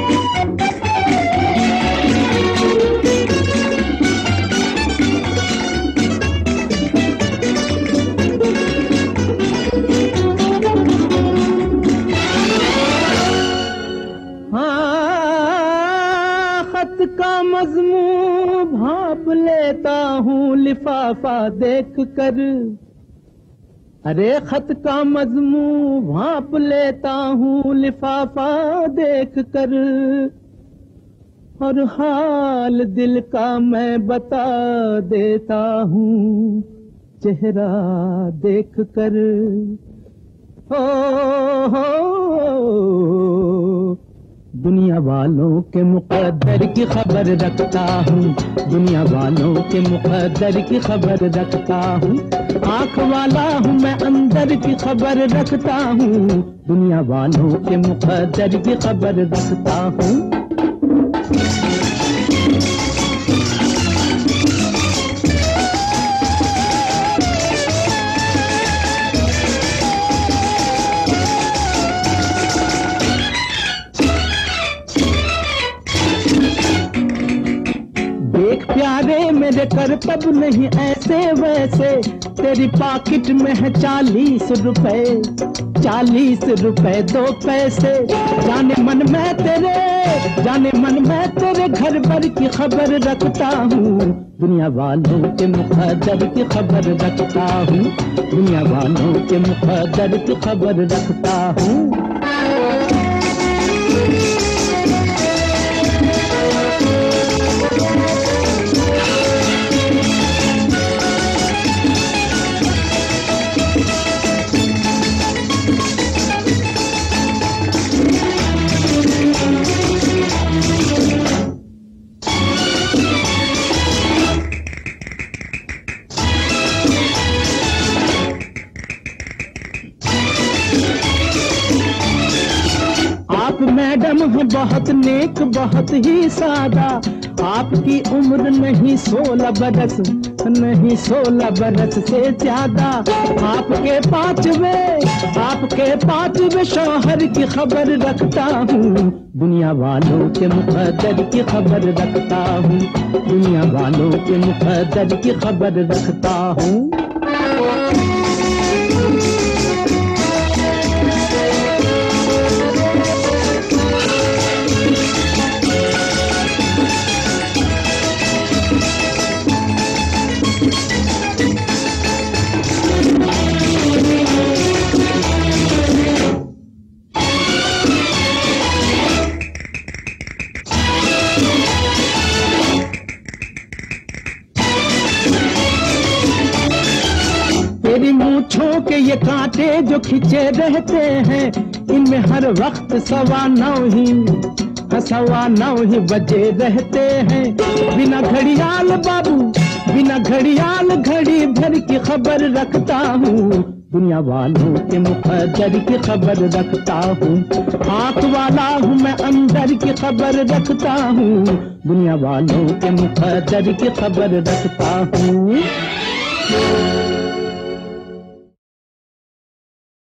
खत का मजमून भाप लेता हूँ लिफाफा देख कर। अरे खत का मजमून भाप लेता हूँ लिफाफा देख कर, और हाल दिल का मैं बता देता हूँ चेहरा देख कर। हो दुनिया वालों के मुक़द्दर की खबर रखता हूँ, दुनिया वालों के मुक़द्दर की खबर रखता हूँ। आँख वाला हूँ मैं अंदर की खबर रखता हूँ, दुनिया वालों के मुक़द्दर की खबर रखता हूँ। देख प्यारे मेरे करतब नहीं ऐसे वैसे, तेरी पॉकेट में है 40 रुपए, 40 रुपए 2 पैसे। जाने मन मैं तेरे घर भर की खबर रखता हूँ, दुनिया वालों के मुक़द्दर की खबर रखता हूँ, दुनिया वालों के मुक़द्दर की खबर रखता हूँ। आप मैडम हैं बहुत नेक बहुत ही सादा, आपकी उम्र नहीं 16 बरस, नहीं 16 बरस से ज्यादा। आपके पांचवे शौहर की खबर रखता हूँ, दुनिया वालों के मुक़द्दर की खबर रखता हूँ, दुनिया वालों के मुक़द्दर की खबर रखता हूँ। तेरी मूंछों के ये कांटे जो खिंचे रहते हैं, इनमें हर वक्त 9:15 ही बजे रहते हैं। बिना घड़ियाल बाबू, बिना घड़ियाल घड़ी भर की खबर रखता हूँ, दुनिया वालों के मुक़द्दर की खबर रखता हूँ। आँख वाला हूँ मैं अंदर की खबर रखता हूँ, दुनिया वालों के मुक़द्दर की खबर रखता हूँ।